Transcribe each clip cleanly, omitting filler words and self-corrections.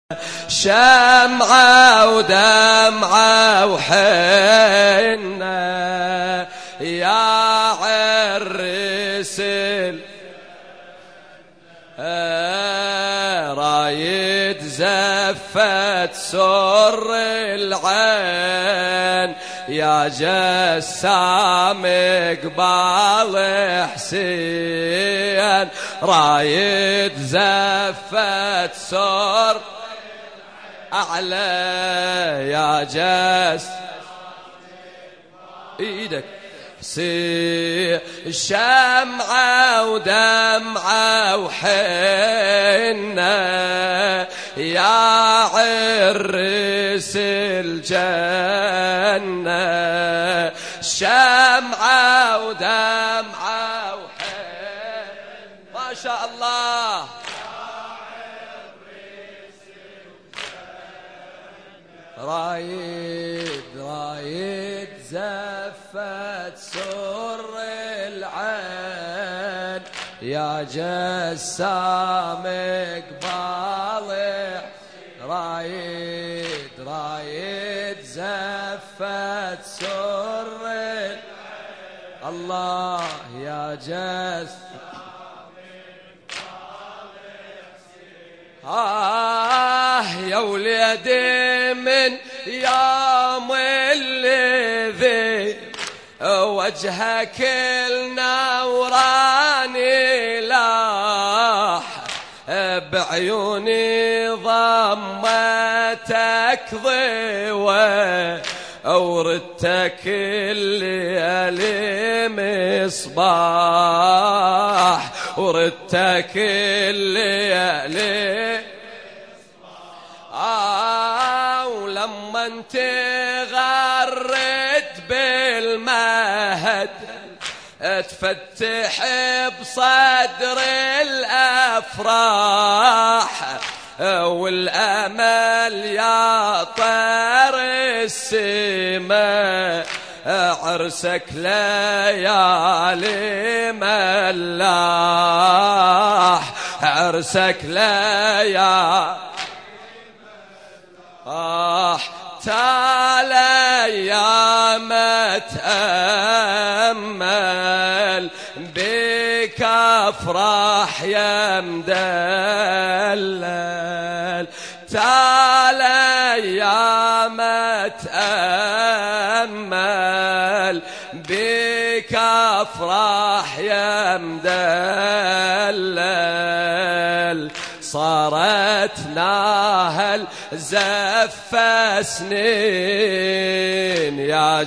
شمعة ودمعة وحنة يا عرس رايد زفت سر العين يا جسام قبال حسين رايد زفت سر أعلى يا جس إيدك شمعة ودمعة وحنة يا عرس الجنة شمعة ودمعة وحنة ما شاء الله رايد زفت سر العين يا جسام قبال رايد زفت سر الله يا جسام يا وليدي من يوم الذي وجهك النوراني لاح بعيوني ضمتك ضوى وردتك الليالي مصباح وردتك الليالي ولما انت غرت بالمهد تفتح بصدر الافراح والامل يا طير السماء عرسك ليالي ملاح عرسك ليالي تعالى يا متأمل بك افرح يا مدلل تعالى يا متأمل بك افرح يا مدلل صارت ناهل زف سنين يا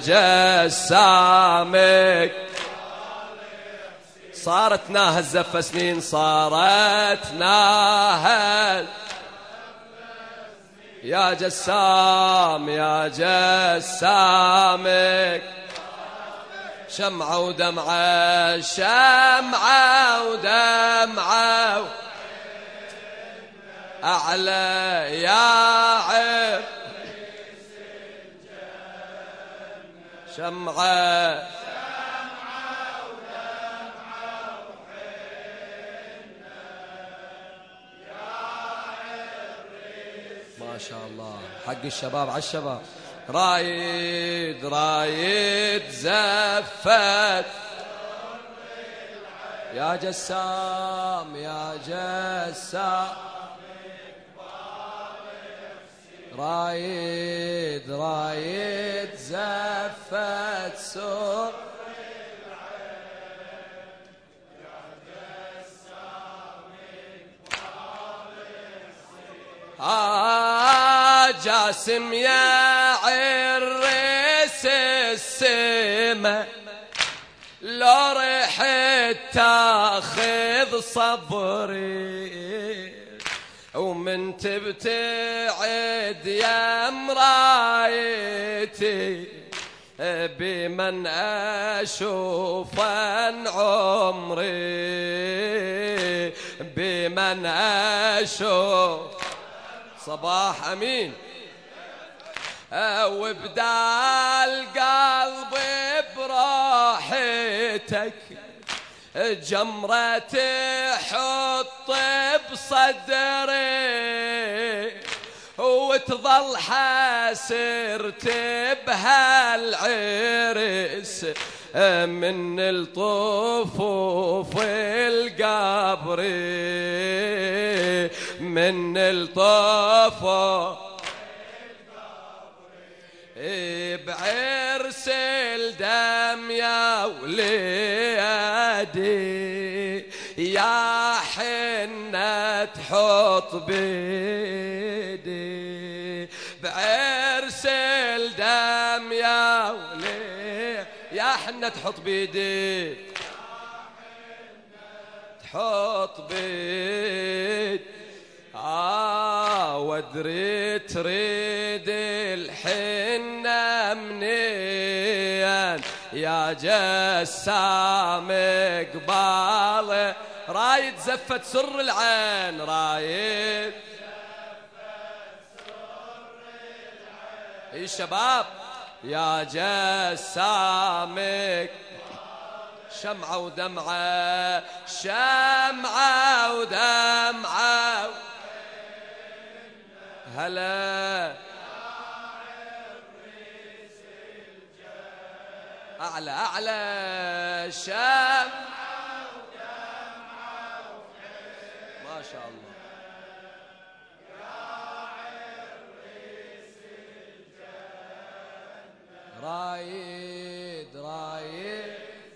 جسامك صارت ناهل زف سنين صارت ناهل يا جسام يا جسامك شمعة ودمعة شمعة ودمعة أعلى يا عب شمعة ودمعة وحنة يا عريس ما شاء الله حق الشباب على الشباب رايد زفت يا جسام يا جسام رايد زفت سر جاسم يا عريس السما لو رحت تاخذ صبري ومن تبتعد يا مرايتي بمن أشوف عن عمري بمن أشوف صباح أمين وبدال قلبي براحتك جمرة تحط بصدري وتظل حاسرت بهالعرس من الطفوف القبر، من الطفوف بعرس الدم يا وليدي، يا حنة تحط بيدي، بعرس الدم يا وليدي، يا حنة تحط بيدي، تحط بيدي. وادري تريد الحنة منين يا جسام قباله، رايد زفت سر العين، رايد اي شباب يا جسامك، شمعة ودمعة، شمعة ودمعة، هلا أعلى أعلى، شمعة ودمعة ما شاء الله، رايد رايد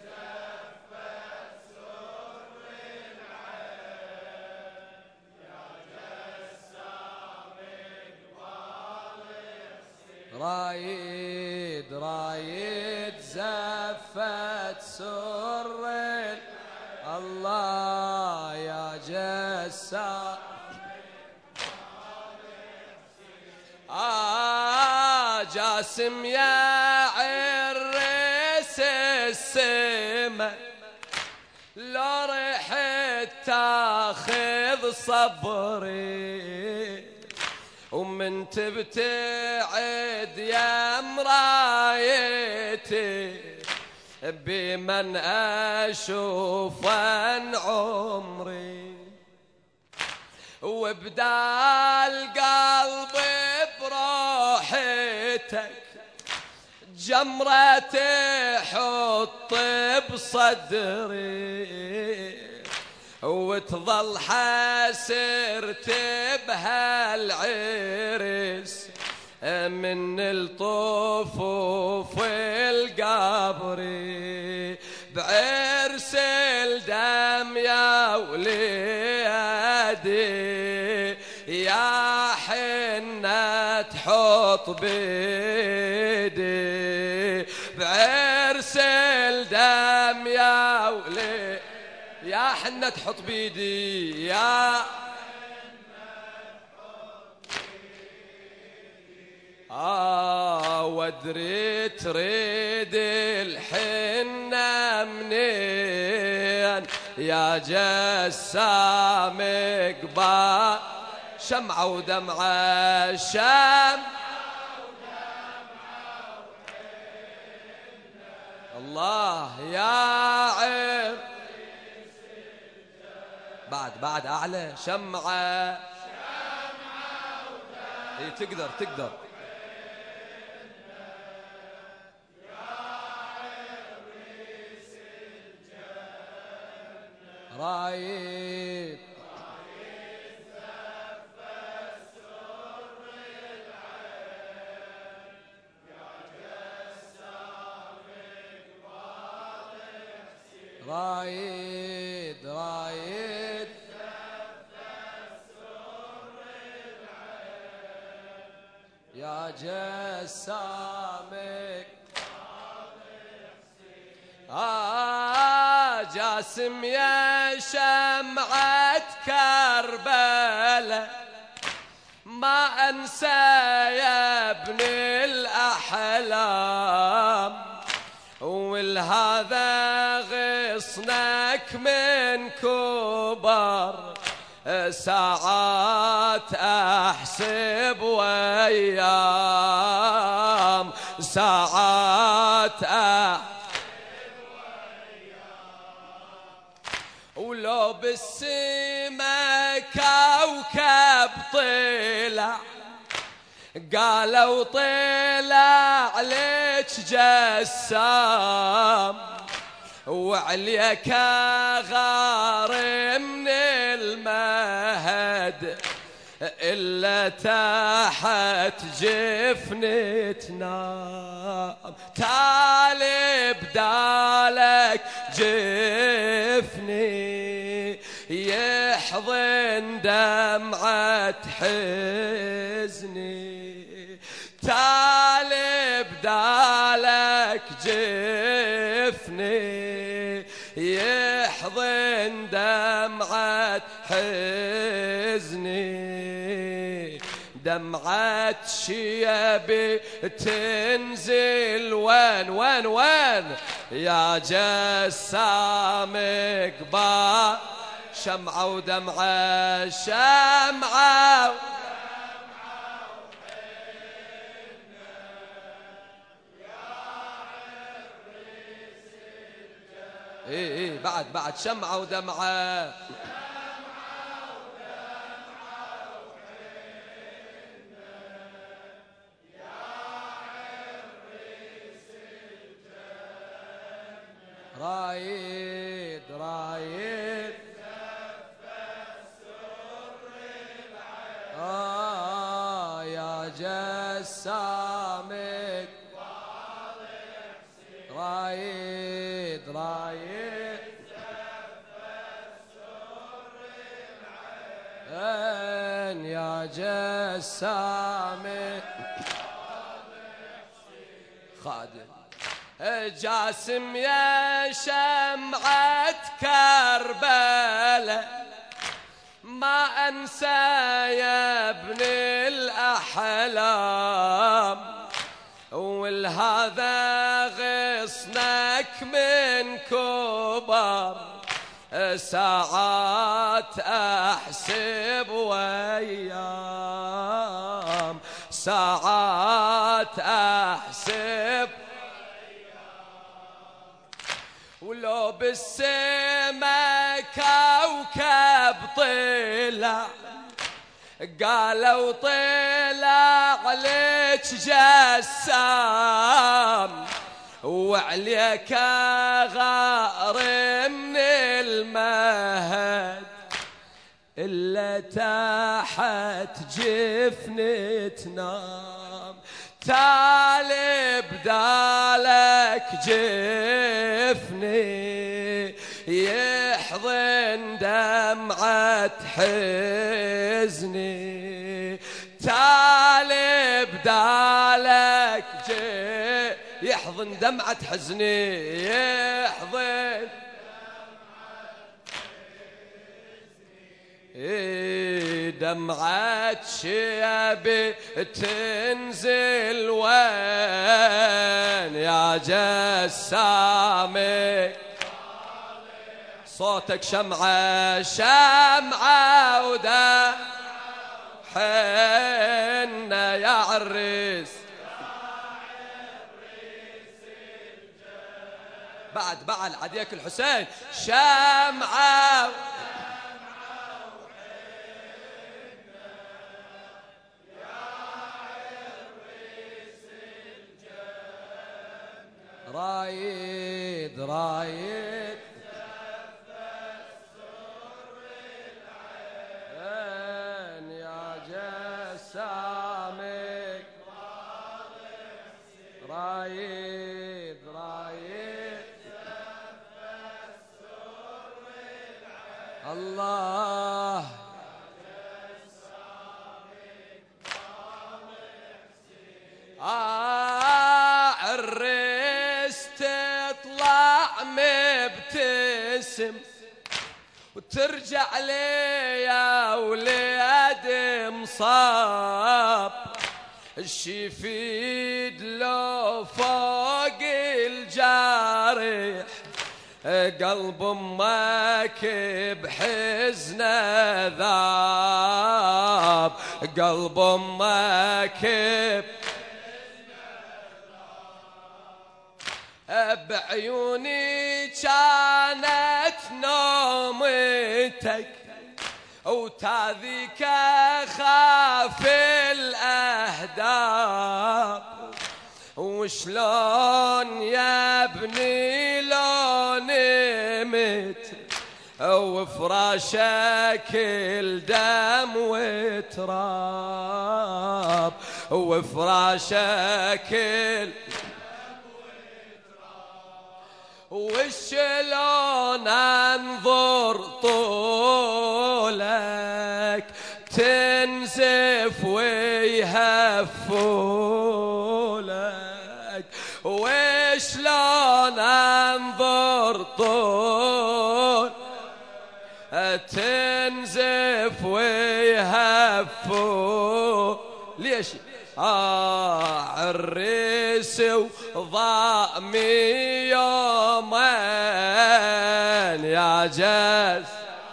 رايد رايد زفت سر الله يا جسام. جاسم يا عرس السما، لو رحت تاخذ صبري، ومن تبتعد يا مرايتي، بمن أشوف عن عمري، وبدال قلبي بروحتك جمرة تحط بصدري، وتظل حاسرت بهالعرس من الطفوف القبر، بعرس الدم يا وليدي، يا حنة تحط بيدي، بعرس الدم يا وليدي، يا حنة تحط بيدي، يا وادري تريد الحنة منين يا جسام قبال، شمعة ودمعة، شمعة ودمعة، الله يا عين، بعد أعلى، شمعة ودمعة، تقدر رايد زفت سر العين، يا جسام قبال حسين، رايد زفت سر العين، يا جسام جاسم يا شمعة كربلاء، ما أنسى يا ابن الأحلام، ولهذا غصنك من كبر ساعات أحسب وأيام، ساعات ولو بالسما كوكب طلع قالوا طلع لك جسام وعليك غار من المهد إلا تحت جفني تنام تالي بدالك جفني يحضن دمعة حزني تالي بدالك جفني يحضن دمعة حزني دمعة شيبي تنزل وين يا جسام قبال شمعة ودمعة شمعة ايه بعد شمعة ودمعة رايد يا جسامك رايد يا جسامك خادم جاسم يا شمعة كربلاء ما أنسى يا ابن الأحلام والهذا غصنك من كبر ساعات أحسب وأيام ساعات أحسب ولو بالسما كوكب طلع قالوا طلع لك جسام وعليك غار من المهد إلا تحت جفني تنام تالي بدالك جفني يحضن دمعة حزني تالي بدالك يحضن دمعة حزني يحضن دمعة شيبي تنزل وين يا جسامك صوتك شمعة ودا حنا يا عريس بعد عديك الحسين شمعة رايد يا جسامك رايد الله عرس تطلع مبتسم وترجع لي يا ولاد مصاب الشفيد لو فوق الجارح قلب امك بحزنه ذاب قلب امك بعيوني كانت نومتك وتاذيك خاف الأهل اهداب وشلون يا ابني لو نمت وفراشك الدم وتراب وفراشك وشلون انظر طولك تنزف ويهفولك وشلون انظر طول تنزف ويهفو ليش عريس وضامي يومين يا جاز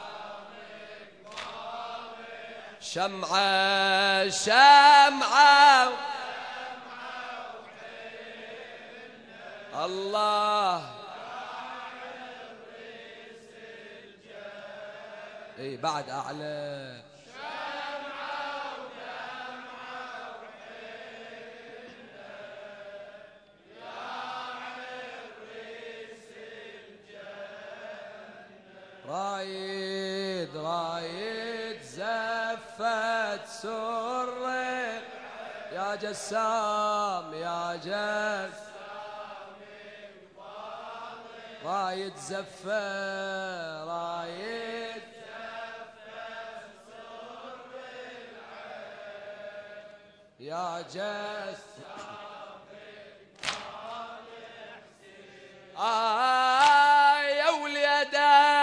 شمعة شمعة الله اي بعد اعلى رايد رايد زفت سري يا جسام يا جسام رايد زفت رايد يا جسام يا وليد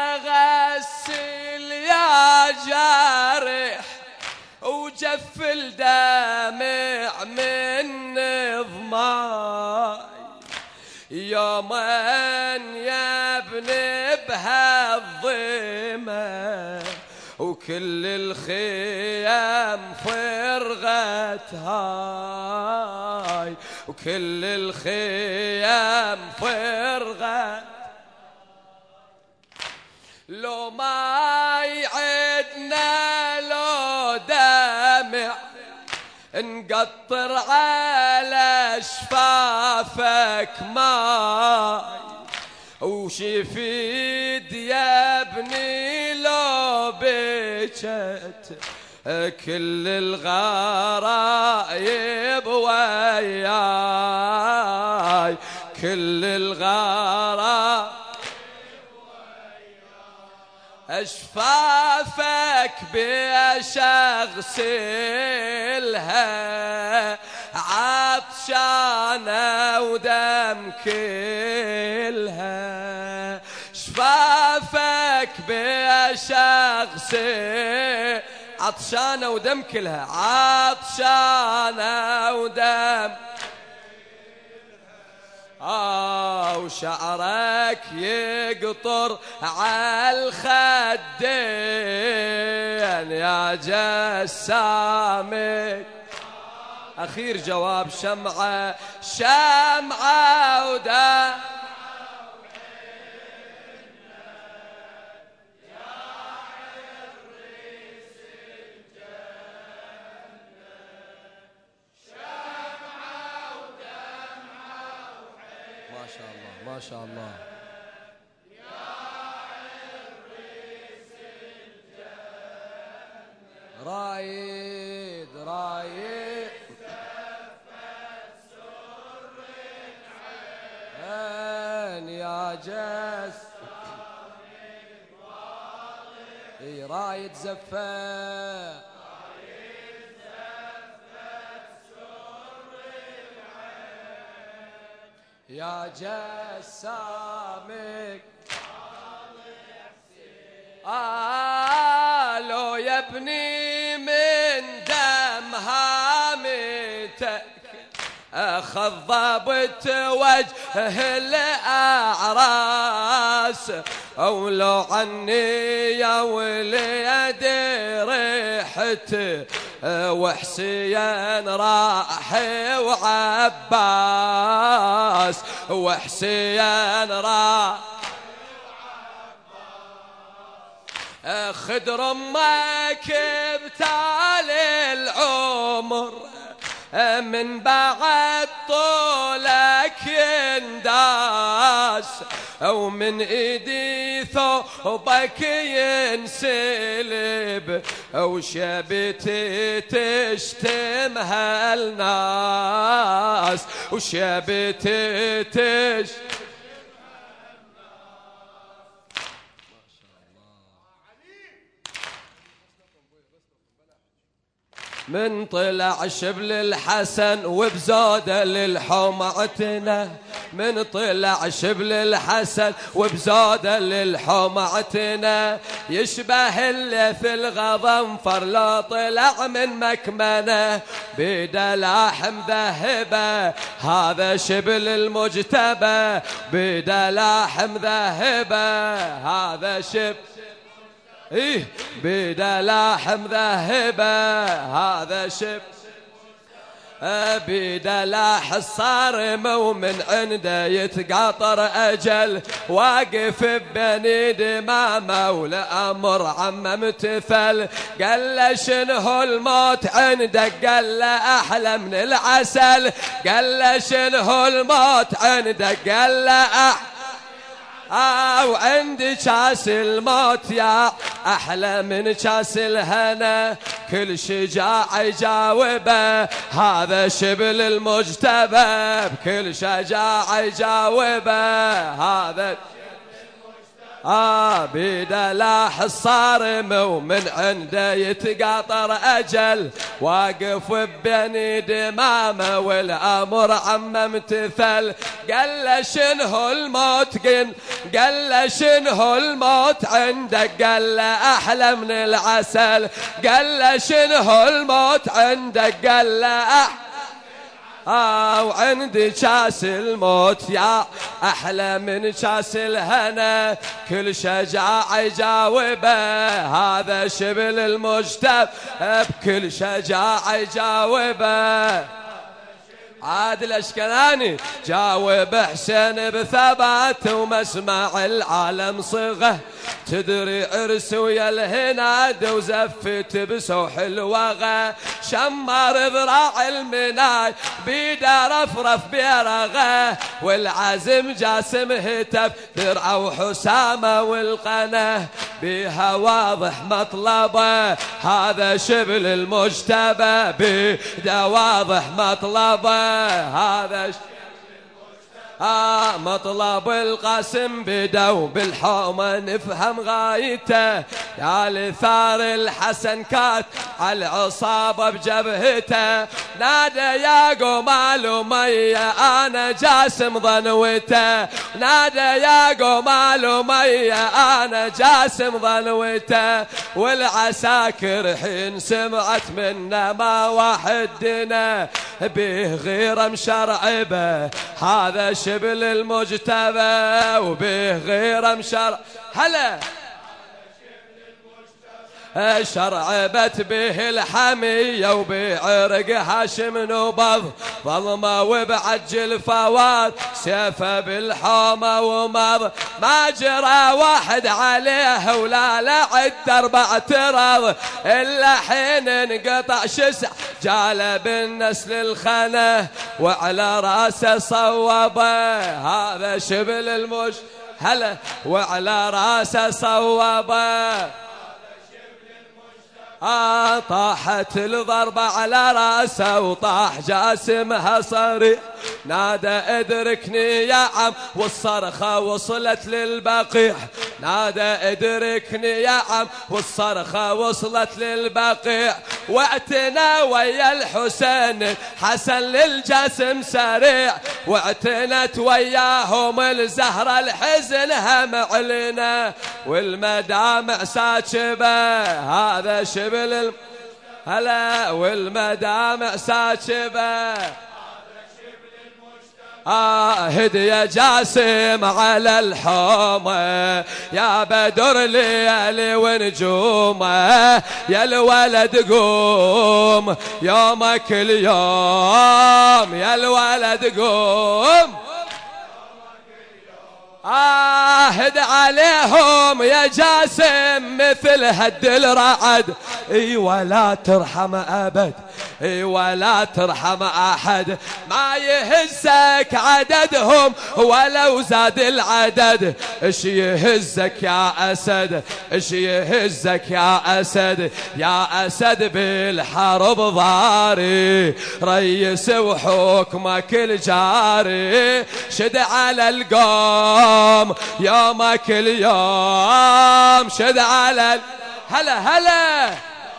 غسل يا جارح وجف الدمع من ضماي يومين يا ابني بهالظما وكل الخيام فرغت هاي وكل الخيام فرغت لو ما يعدنا لو دمع نقطر على شفافك ماي وشفيد يا ابني لو بكت كل الغرايب وياي كل الغرايب أشفافك بيش أغسلها عطشانة ودم كلها شفافك بيش أغسل عطشانة ودم كلها عطشانة ودم وشعرك يقطر عالخدين يا جسامك أخير جواب شمعة شمعة ودم ما شاء الله يا عريس الجنة رايد رايد زفت سر العين يا جس اي رايد زفت يا جسامك لو يا ابني من دم هامتك خضبت وجه الأعراس ولو عني يا وليدي ريحته وحسين راح وعباس وحسين راح خدر امك بتالي العمر من بعد طولك ينداس ومن ايدي ثوبك ينسلب وشبتي تشتم هالناس وشبتي تشتم من طلع شبل الحسن وبزوده للحومعتنا من طلع شبل الحسن وبزوده للحومعتنا يشبه الليث الغضنفر لو طلع من مكمنه بيده لاحم ذهبه هذا شبل المجتبى بيده لاحم ذهبه هذا شبل إيه بيده لاحم ذهبه هذا شب بيده لاح الصارم ومن عنده يتقاطر أجل واقف بين دمامه والأمر عم امتثل قال له شنو الموت عندك قال له أحلى من العسل قال له شنو الموت عندك قال له وعندي كاس الموت يا أحلى من كاس الهنا كل شجاع يجاوبه هذا شبل المجتبى بكل شجاع يجاوبه هذا بيده لاح الصارم ومن عنده يتقاطر أجل واقف بين دمامه والأمر عم امتثل قال له شنو الموت قال له شنو الموت عندك قال له أحلى من العسل قال له شنو الموت عندك قال له وعندي كاس الموت يا أحلى من كاس الهنا كل شجاع يجاوبه هذا شبل المجتبى بكل شجاع يجاوبه عادل أشكناني جاوب حسين بثبات ومسمع العالم صغه تدري عرس ويا الهناد وزفت بسوح الوغى شمر ذراع المناي بيده رفرف بيرغه والعزم جاسم هتف درع وحسامه والقناه بيها واضح مطلبه هذا شبل المجتبى بيده واضح مطلبه هذا مطلب القاسم بدو بالحومة نفهم غايته يا لثار الحسن كات على العصابة بجبهته نادى يا قمال ومية أنا جاسم ظنوته نادى يا قمال ومية أنا جاسم ظنوته والعساكر حين سمعت منا ما وحدنا به غير مشرعبه هذا شبل المجتبى وبه غير مشرع هلا شرعبت به الحمية وبعرق هاشم نبض ظلمة وبعجل فوات سيفه بالحومة ومض ما جرى واحد عليه ولا لعد 4 ترض إلا حين انقطع شسع جال بالنسل الخنه وعلى راسه صوبه هذا شبل هلا وعلى راسه صوبه طاحت الضربة على راسه وطاح جاسمها صريح نادى ادركني يا عم والصرخة وصلت للبقيع نادى ادركني يا عم والصرخة وصلت للبقيع واعتنى ويا الحسين حسن للجسم سريع واعتنت وياهم الزهرة الحزن هم علنا والمدامع ساكبة هذا شبل هلا والمدامع ساكبة هدية جاسم على الحومة يا بدر ليالي ونجومه يا الولد قوم يومك اليوم يا الولد قوم هد عليهم يا جاسم مثل هد الرعد اي ولا ترحم ابد ولا ترحم أحد، ما يهزك عددهم ولو زاد العدد. ايش يهزك يا أسد، ايش يهزك يا أسد، يا أسد بالحرب ضاري، ريس وحكمك الجاري، شد على القوم يومك اليوم، شد على هلا هلا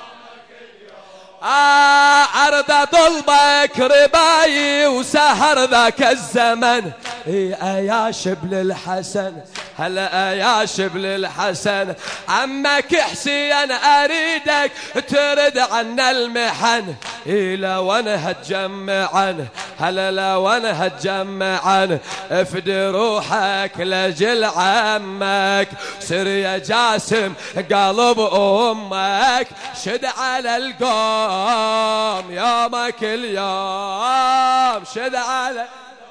عرض ضلبك رباي وسهر ذاك الزمن. يا شبل الحسن هلا يا شبل الحسن، عمك حسين أريدك ترد عنا المحن. لو أنا هتجمعن هلا لو أنا هتجمعن، افدي روحك لجل عمك، سر يا جاسم قلب أمك، شد على القوم يومك اليوم، شد على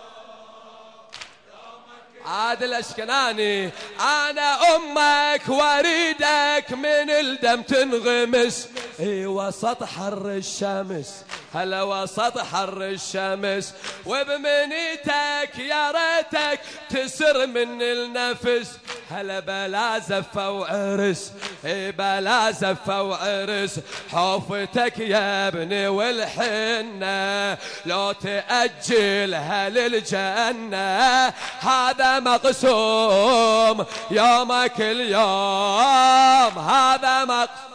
عادل أشكناني. أنا أمك واريدك من الدم تنغمس، وسط حر الشمس هلا وسط حر الشمس، وبمنيتك يا ريتك تسر من النفس، هلا بلا زفة وعرس بلا زفة وعرس، حوفتك يا ابني والحنة لو تأجلها للجنة، هذا مقسوم يومك اليوم، هذا مقسوم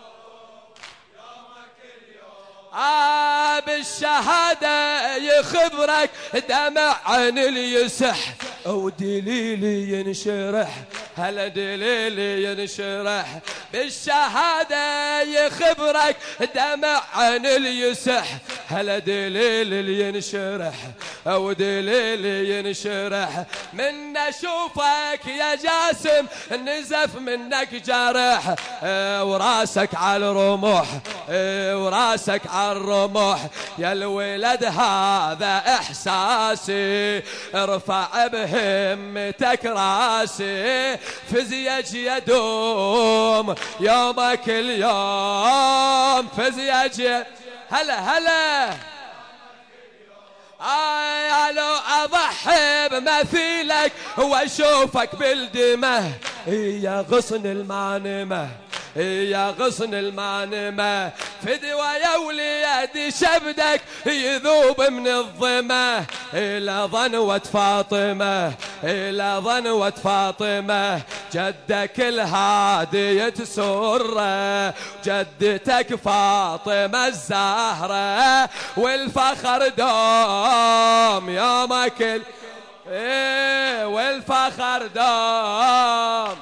بالشهادة يخبرك دمع عن اليسح، ودليلي ينشرح هلا دليلي ينشرح، بالشهادة يخبرك دمع عن اليسح، هلا دليلي ينشرح ودليلي ينشرح، من اشوفك يا جاسم نزف منك جرح، وراسك على الرمح وراسك على الرمح، يا الولد هذا احساسي، ارفع بهمتك راسي، فزيج يدوم يومك اليوم، فزيج هلا هلا لو اضحي بمثيلك واشوفك بالدمه، يا غصن المانمه يا غصن المانمة، فدوى يا وليدي شبدك يذوب من الظمة، إلى ظنوة فاطمة إلى ظنوة فاطمة، جدك الهادي يتسره، جدتك فاطمة الزهرة، والفخر دوم يومك والفخر دوم.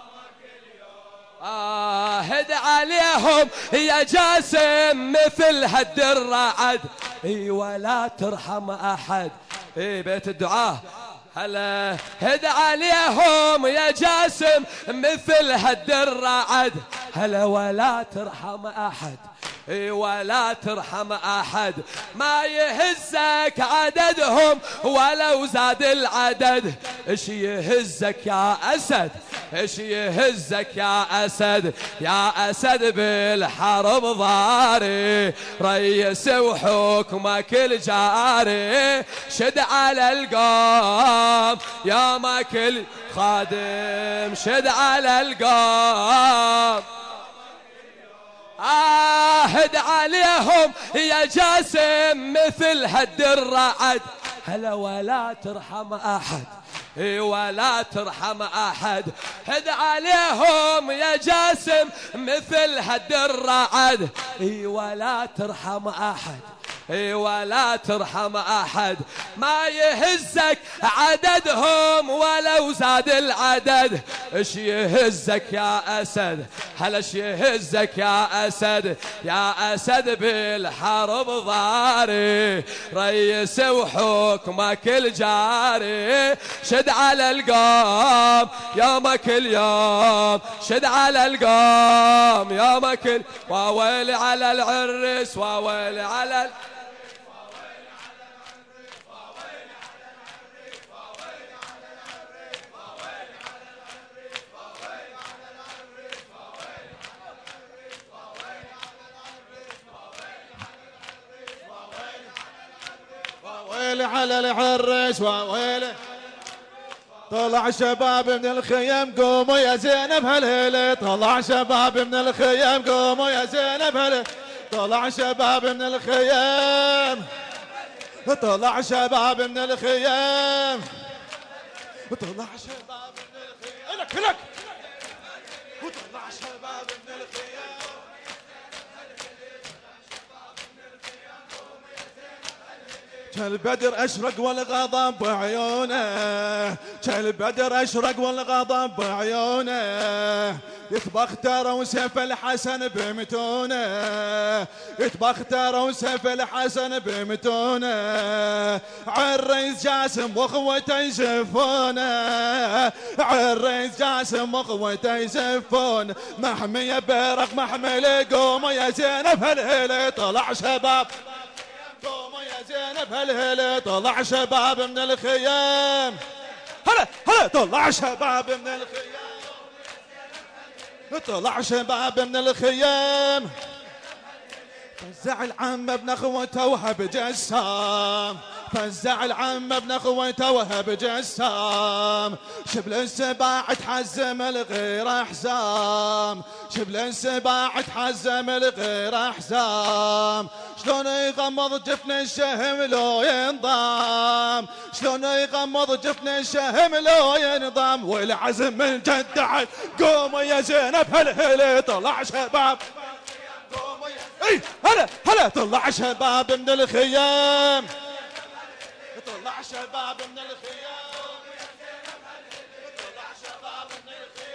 هد عليهم يا جاسم مثل هد الرعد، ولا ترحم أحد. بيت الدعاء هلا هد عليهم يا جاسم مثل هد الرعد، هلا ولا ترحم أحد ولا ترحم أحد، ما يهزك عددهم ولو زاد العدد، ايش يهزك يا أسد ايش يهزك يا أسد، يا أسد بالحرب ضاري، ريس وحكمك الجاري، شد على القوم يومك الخادم، شد على القوم هد عليهم يا جاسم مثل هد الرعد، هلا ولا ترحم أحد ولا ترحم أحد، هد عليهم يا جاسم مثل هد الرعد، ولا ترحم أحد ولا ترحم أحد، ما يهزك عددهم ولو زاد العدد، ايش يهزك يا أسد هلا ايش يهزك يا أسد، يا أسد بالحرب ضاري، ريس وحكمك الجاري، شد على القوم يومك اليوم، شد على القوم يومك وويل على العرس وويل على ويلي على العرس ويلي. طلع شباب من الخيم قوموا يا زينب هالهيلة، طلع شباب من الخيم قوموا يا زينب هالهيلة، طلع شباب من الخيم، طلع شباب من الخيم، طلع شباب من الخيم، لك لك، وطلع شباب من الخيم. كالبدر أشرق والغضب بعيونه، كالبدر أشرق والغضب بعيونه، يتبختر وسيف الحسن بمتونه، يتبختر وسيف الحسن بمتونه، عالريس جاسم واخوته يزفونه، عالريس جاسم واخوته يزفون، محمية بيرق محمل قوموا يا زينب هالهيلة، طلع شباب قوموا يا زينب هالهيلة، طلع شباب من الخيام، هلا هلا طلع شباب من الخيام، طلع شباب من الخيام. فزع العم ابن اخوته وهب جسام، فزع العم ابن اخوته وهب جسام، شبل السباع تحزم الغير حزام، شبل السباع تحزم الغير حزام، شلون يغمض جفن الشهم لو ينضام، شلون يغمض جفن الشهم لو ينضام، والعزم من جد عد قوموا يا زينب هالهيلة، طلع شباب قوموا يا اي هلا هلا، طلع شباب من الخيام، طلع شباب من الخيام، طلع شباب من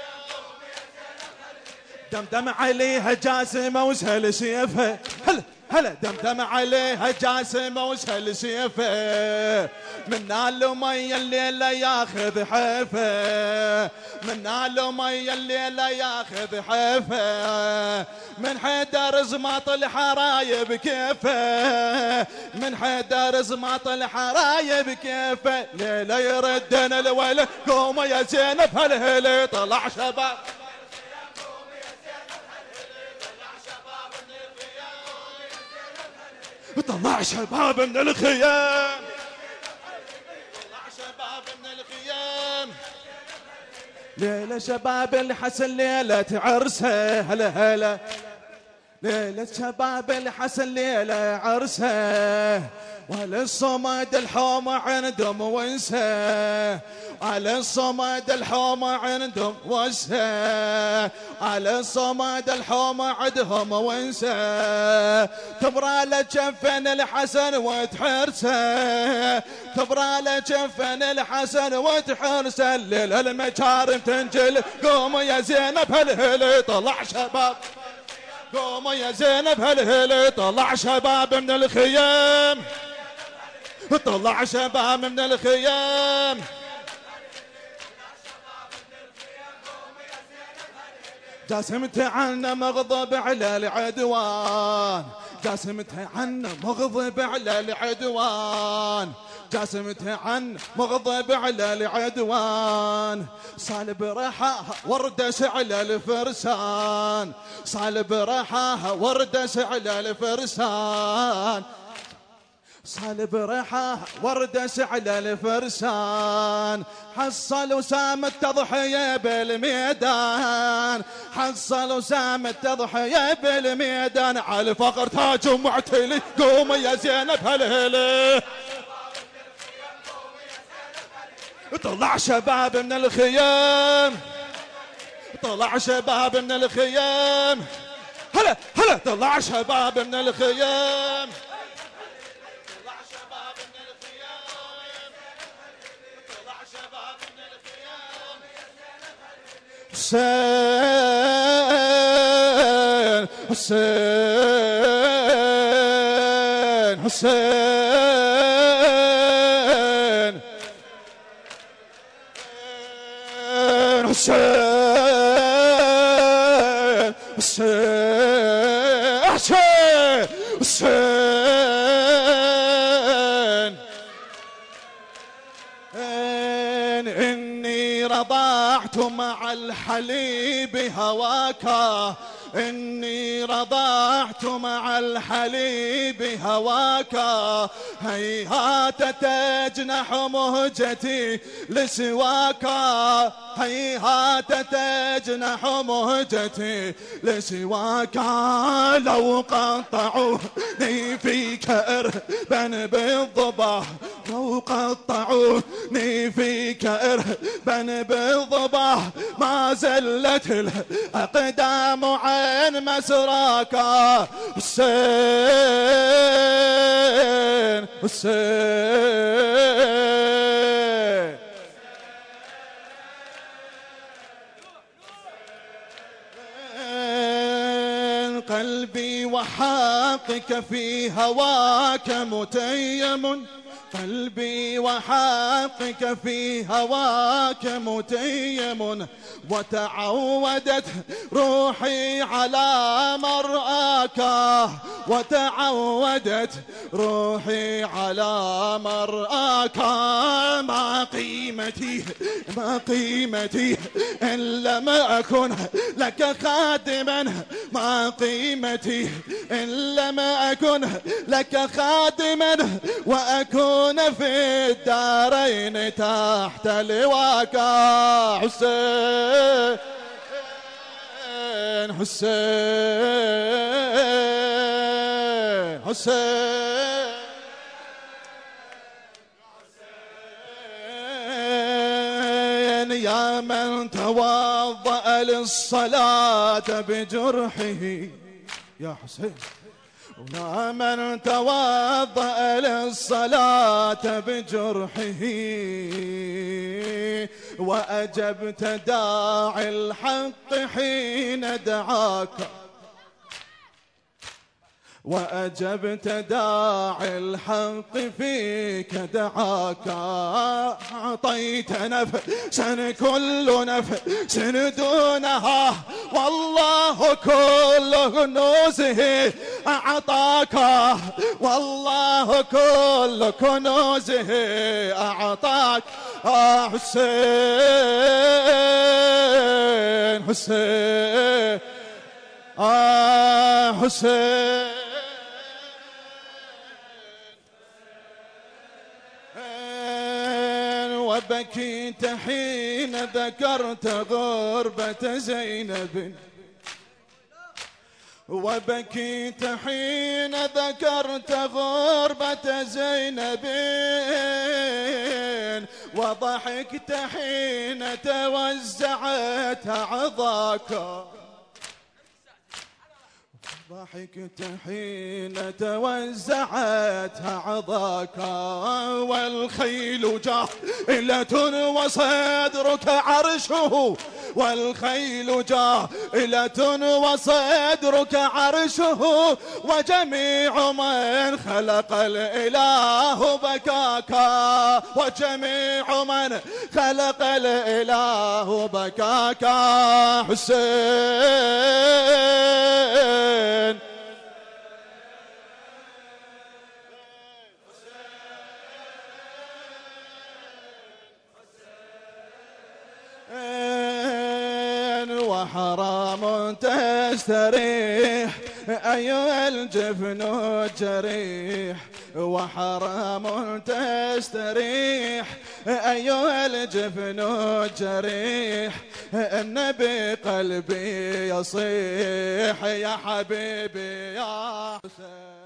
الخيام. دمدم عليها جاسمة وسهل سيفها، هلا هلا دمدم عليها جاسمة وسهل سيفه، من نال مي الليلة ياخذ حيفه، من نال مي الليلة ياخذ حيفه، من حيدر زماط الحرايب كيفه، من حيدر زماط الحرايب كيفه، ليلة يردنا الويلة قوموا يا زينب هالهيلة، طلع شباب طلع شباب من الخيام، طلع شباب من الخيام. ليلة شباب الحسن ليلة عرسه، هلا هلا ليلة شباب الحسن ليلة عرسه، وللصمد الحوم عندهم وانسه، على الصمد الحوم عندهم وانسه، على الصمد الحوم عندهم وانسه، تبرى لجفن الحسن وتحرسه، تبرى لجفن الحسن وتحرسه، الليلة المجارم تنجل قوموا يا زينب هالهيلة، طلع شباب قوموا يا زينب هالهيلة، طلع شباب من الخيام، طلع شباب من الخيام. جاسمت عنا مغضب على العدوان، جاسمت عنا مغضب على العدوان، جاسمت عن مغضب على العدوان، صالب رحاها وردس على الفرسان، صالب رحاها وردس على الفرسان، صالب رحاها وردس على الفرسان، حصل وسام التضحية بالميدان، حصل وسام التضحية بالميدان، على الفقر تاج معتلي قوم يا زينب هالهيلة، طلع شباب من الخيام، طلع شباب من الخيام، هلا هلا طلع شباب من الخيام، طلع شباب من الخيام، طلع شباب من الخيام. حسين حسين حسين حسين حسين حسين حسين إني رضعت مع الحليب هواك، إني رضعت مع الحليب هواك، هيهات تجنح مهجتي لسواك، هيهات تجنح مهجتي لسواك. لو قطعوني فيك إربا بالضبا، لو قطعوني فيك إربا بالضبا، ما زلت الأقدام عن مسراك. حسين حسين قلبي وحاقك في هواك متيم، قلبي وحاقك في هواك متيم، وتعودت روحي على مرآك، وتعودت روحي على مرآك. ما قيمتي ما قيمتي إن لم أكن لك خادما، ما قيمتي إن لم أكن لك خادما، وأكون في الدارين تحت لواك. حسين حسين حسين يا من توضأ للصلاة بجرحه، يا حسين يا من توضأ للصلاة بجرحه، وأجبت داعي الحق حين دعاك، وأجبت داعي الحق فيك دعاك. أعطيت نفسا كل نفس دونها، والله كل كنوزه أعطاك، والله كل كنوزه أعطاك. حسين حسين حسين وبكيت حين ذكرت غربة زينب، وبكيت حين ذكرت غربة زينب، وضحكت حين توزعت عظاك، ضحكت حين توزعت عظاك. والخيل جاهلة وصدرك عرشه، والخيل جاهلة وصدرك عرشه، وجميع من خلق الإله بكاك، وجميع من خلق الإله بكاك. حسين وحرام تستريح أيها الجفن الجريح، وحرام تستريح أيها الجفن الجريح، إن بقلبي يصيح يا حبيبي يا حسين.